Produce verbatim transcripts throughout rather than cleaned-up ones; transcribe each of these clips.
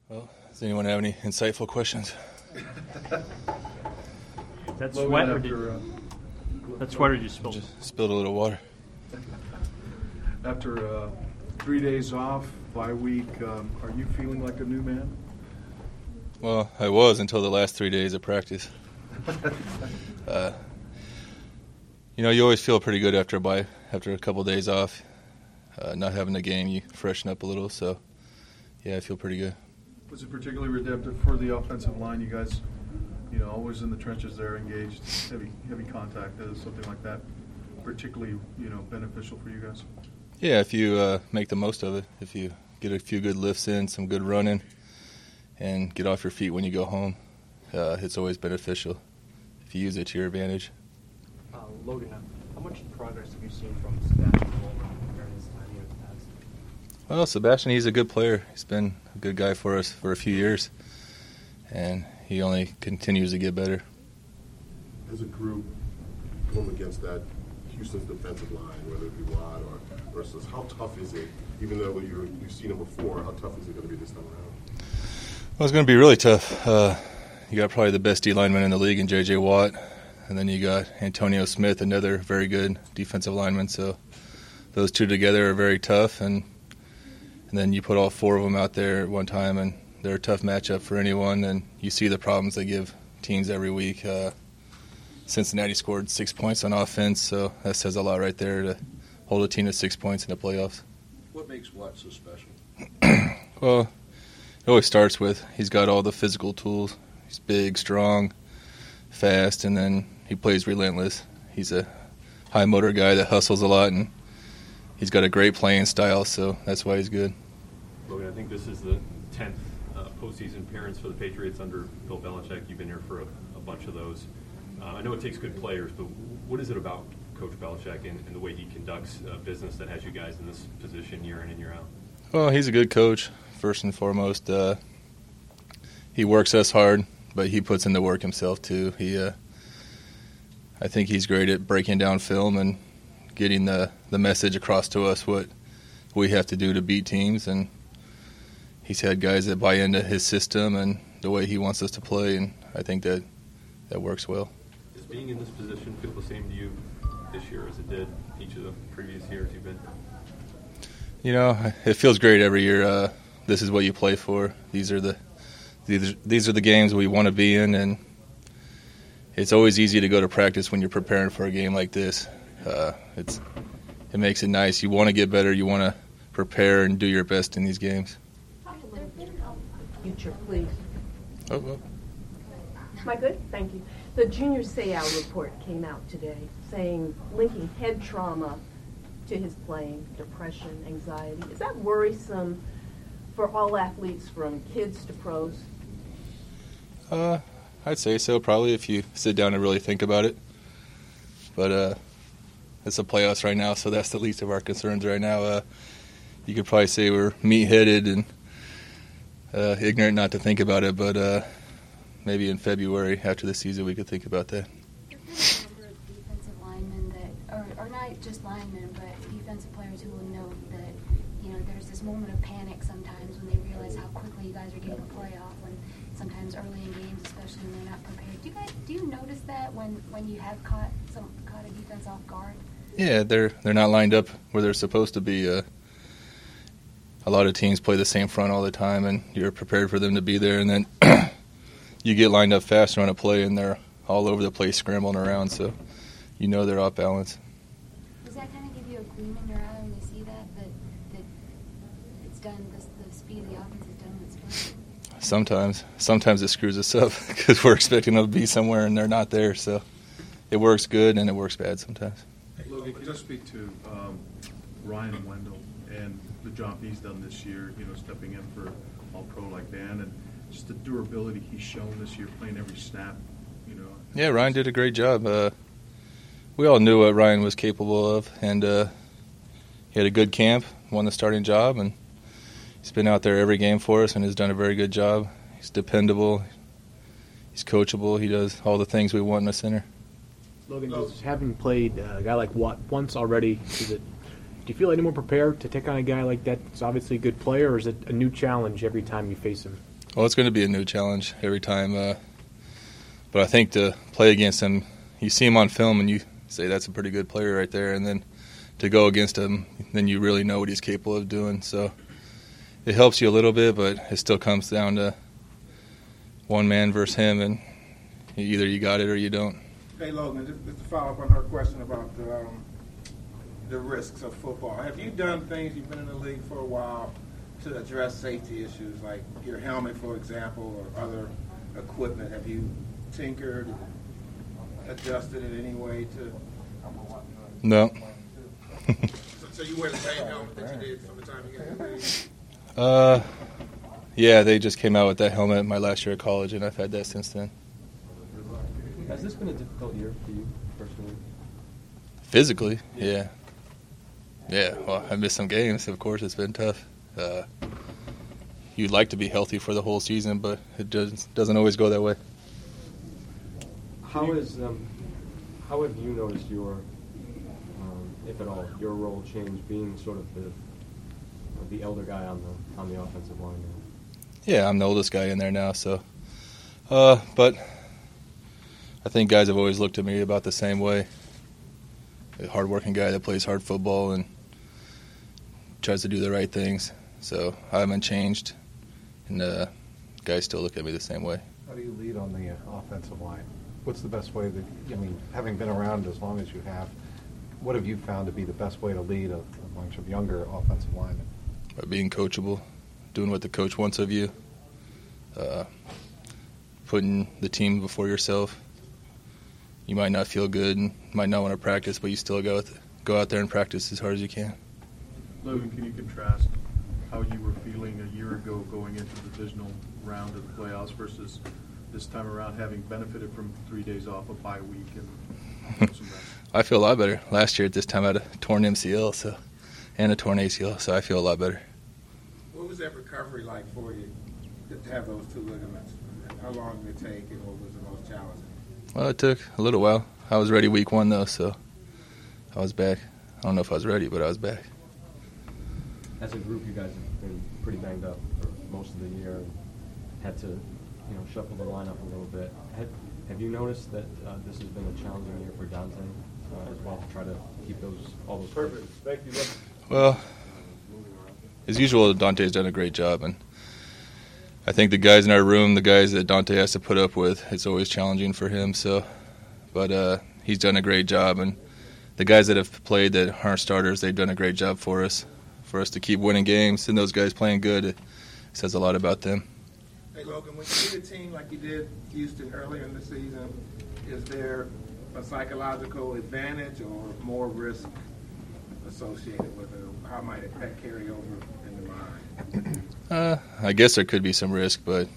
Well, does anyone have any insightful questions? That sweat, or did, uh, that sweater you spilled? Just spilled a little water. After uh, three days off, bye week, um, are you feeling like a new man? Well, I was until the last three days of practice. uh, you know, you always feel pretty good after a bye, after a couple of days off. Uh, not having a game, you freshen up a little. So, yeah, I feel pretty good. Was it particularly redemptive for the offensive line? You guys, you know, always in the trenches there, engaged, heavy, heavy contact, is something like that particularly, you know, beneficial for you guys? Yeah, if you uh, make the most of it, if you get a few good lifts in, some good running, and get off your feet when you go home, uh, it's always beneficial if you use it to your advantage. Uh, Logan, how much progress have you seen from Sebastian Coleman during his time here in the past? Well, Sebastian, he's a good player. He's been a good guy for us for a few years, and he only continues to get better. As a group, going against that Houston's defensive line, whether it be Watt or versus, how tough is it, even though you're, you've seen him before, how tough is it going to be this time around? Well, it's going to be really tough. Uh, you got probably the best D lineman in the league in J J. Watt, and then you got Antonio Smith, another very good defensive lineman. So those two together are very tough, and and then you put all four of them out there at one time, and they're a tough matchup for anyone, and you see the problems they give teams every week. Uh, Cincinnati scored six points on offense, so that says a lot right there to hold a team to six points in the playoffs. What makes Watt so special? Well, it always starts with he's got all the physical tools. He's big, strong, fast, and then he plays relentless. He's a high motor guy that hustles a lot, and he's got a great playing style, so that's why he's good. Logan, I think this is the tenth uh, postseason appearance for the Patriots under Bill Belichick. You've been here for a, a bunch of those. Uh, I know it takes good players, but what is it about Coach Belichick and, and the way he conducts uh, business that has you guys in this position year in and year out? Well, he's a good coach, first and foremost. Uh, he works us hard, but he puts in the work himself, too. He, uh, I think he's great at breaking down film and getting the, the message across to us what we have to do to beat teams. And he's had guys that buy into his system and the way he wants us to play, and I think that that works well. Does being in this position feel the same to you this year as it did each of the previous years you've been? You know, it feels great every year. Uh, this is what you play for. These are the these, these are the games we want to be in, and it's always easy to go to practice when you're preparing for a game like this. Uh, it's it makes it nice. You want to get better. You want to prepare and do your best in these games. Future, please. Oh, well. Am I good? Thank you. The Junior Seau report came out today saying linking head trauma to his playing, depression, anxiety. Is that worrisome for all athletes from kids to pros? Uh, I'd say so, probably, if you sit down and really think about it. But uh, it's the playoffs right now, so that's the least of our concerns right now. Uh, you could probably say we're meat-headed and uh, ignorant not to think about it, but uh, maybe in February after the season we could think about that. There's been a number of defensive linemen that, or, or not just linemen, but defensive players who will note that, you know, there's this moment of panic sometimes when they realize how quickly you guys are getting a playoff, when sometimes early in games, especially when they're not prepared. Do you guys, do you notice that when, when you have caught some caught a defense off guard? Yeah, they're they're not lined up where they're supposed to be. Uh, a lot of teams play the same front all the time, and you're prepared for them to be there, and then you get lined up faster on a play, and they're all over the place scrambling around, so you know they're off balance. Does that kind of give you a gleam in your eye when you see that, that, that it's done, this, the speed of the offense is done when it's playing? Sometimes. Sometimes it screws us up because we're expecting them to be somewhere, and they're not there, so it works good and it works bad sometimes. Hey, Logan, could you speak to um, Ryan Wendell and the job he's done this year, you know, stepping in for all-pro like Dan, and just the durability he's shown this year, playing every snap, you know. Yeah, Ryan did a great job. Uh, we all knew what Ryan was capable of, and uh, he had a good camp, won the starting job, and he's been out there every game for us and has done a very good job. He's dependable, he's coachable, he does all the things we want in a center. Logan, just having played a guy like Watt once already, is it, do you feel any more prepared to take on a guy like that that's obviously a good player, or is it a new challenge every time you face him? Well, it's going to be a new challenge every time. Uh, but I think to play against him, you see him on film and you say that's a pretty good player right there. And then to go against him, then you really know what he's capable of doing. So it helps you a little bit, but it still comes down to one man versus him, and either you got it or you don't. Hey, Logan, just, just to follow up on her question about the, um, the risks of football. Have you done things, you've been in the league for a while, to address safety issues, like your helmet, for example, or other equipment? Have you tinkered, adjusted in any way to? No. so, so you wear the same helmet that you did from the time you got in the league? Uh, yeah, they just came out with that helmet my last year at college, and I've had that since then. Has this been a difficult year for you personally? Physically, yeah. Yeah, well, I missed some games. Of course, it's been tough. Uh, you'd like to be healthy for the whole season, but it just doesn't always go that way. How is um, how have you noticed your, um, if at all, your role change being sort of the the elder guy on the on the offensive line now? Yeah, I'm the oldest guy in there now, so. Uh, but I think guys have always looked at me about the same way. A hard-working guy that plays hard football and tries to do the right things. So I haven't changed, and uh, guys still look at me the same way. How do you lead on the uh, offensive line? What's the best way that, I mean, having been around as long as you have, what have you found to be the best way to lead a, a bunch of younger offensive linemen? By being coachable, doing what the coach wants of you, uh, putting the team before yourself. You might not feel good and might not want to practice, but you still go with, go out there and practice as hard as you can. Logan, can you contrast how you were feeling a year ago going into the divisional round of the playoffs versus this time around having benefited from three days off, a bye week, and some rest? I feel a lot better. Last year at this time I had a torn M C L so, and a torn A C L, so I feel a lot better. What was that recovery like for you to have those two ligaments? How long did it take, and what was the most challenging? Well, it took a little while. I was ready week one, though, so I was back. I don't know if I was ready, but I was back. As a group, you guys have been pretty banged up for most of the year and had to, you know, shuffle the lineup a little bit. Have, have you noticed that uh, this has been a challenging year for Dante uh, as well to try to keep those all those perfect? Thank you. Well, as usual, Dante's done a great job, and I think the guys in our room, the guys that Dante has to put up with, it's always challenging for him. So, but uh, he's done a great job, and the guys that have played that aren't starters, they've done a great job for us, for us to keep winning games. And those guys playing good, it says a lot about them. Hey, Logan, when you lead a team like you did Houston earlier in the season, is there a psychological advantage or more risk associated with it? How might it, that carry over in the mind? Uh, I guess there could be some risk, but,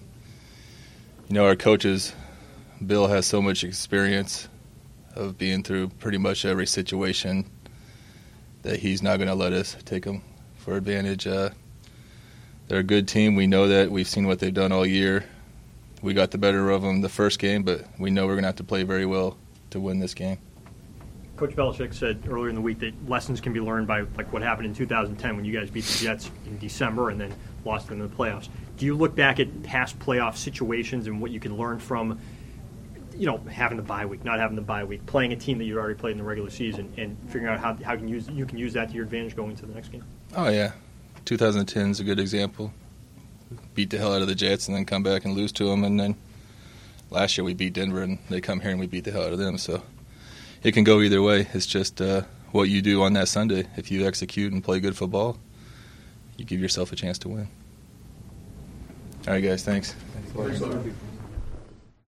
you know, our coaches, Bill has so much experience of being through pretty much every situation that he's not going to let us take them for advantage. Uh, they're a good team. We know that. We've seen what they've done all year. We got the better of them the first game, but we know we're going to have to play very well to win this game. Coach Belichick said earlier in the week that lessons can be learned by like what happened in two thousand ten when you guys beat the Jets in December and then lost them in the playoffs. Do you look back at past playoff situations and what you can learn from, you know, having the bye week, not having the bye week, playing a team that you'd already played in the regular season, and figuring out how how can use you can use that to your advantage going into the next game? Oh yeah, two thousand ten is a good example. Beat the hell out of the Jets and then come back and lose to them, and then last year we beat Denver and they come here and we beat the hell out of them. So it can go either way. It's just uh, what you do on that Sunday. If you execute and play good football, you give yourself a chance to win. All right, guys, thanks. Thanks.